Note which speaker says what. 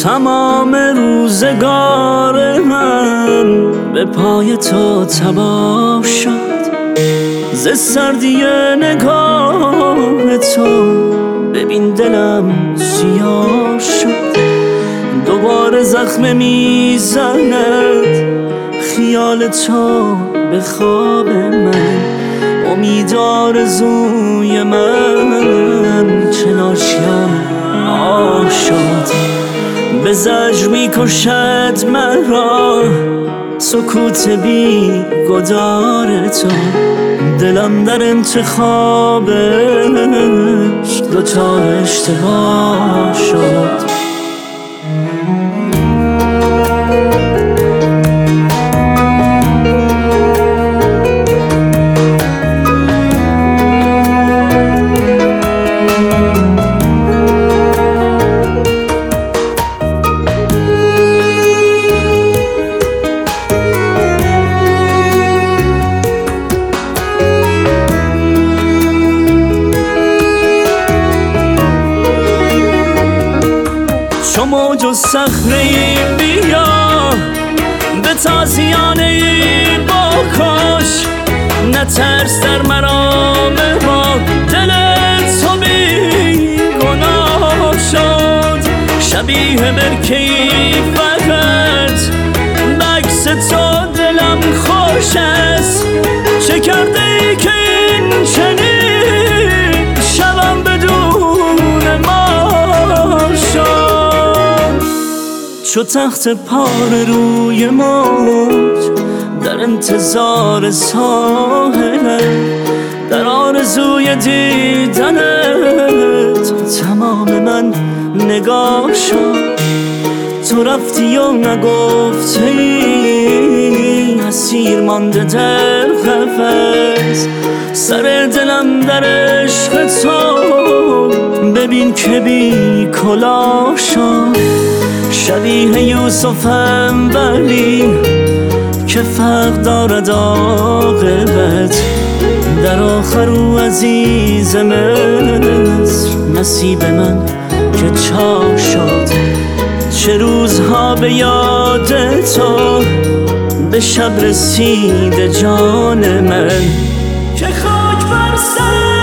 Speaker 1: تمام روزگار من به پای تو تباه شد، ز سردی نگاه تو ببین دلم سیاه شد. دوباره زخم میزند خیال تو به خواب من، امید آرزوی من چه آشیان آه شد. به زجر میکشد مرا سکوت بی گدار تو، دلم در انتخابش دوتا اشتباه شد. چو موج و صخره‌ای بیا به تازیانه با کش، نترس در مرام ما دل تو بی گناه شد. شبیه برکه‌ای فقط بکس تو دلم خوش است، چه کرده ای که این چنین شبم بدون ما شد. چو تخت پاره روی موج در انتظار ساحلم، در آرزوی دیدنت تمام من نگاه شد. تو رفتی و نگفتی اسیر مانده در قفس، سر دلم در عشق تو ببین که بی کلاه شد. شبیه یوسفم ولی که فرق دارد عاقبت، در آخر او عزیز مصر نصیب من که چاه شد. چه روزها به یاد تو به شب رسید جان من، که خاک بر سر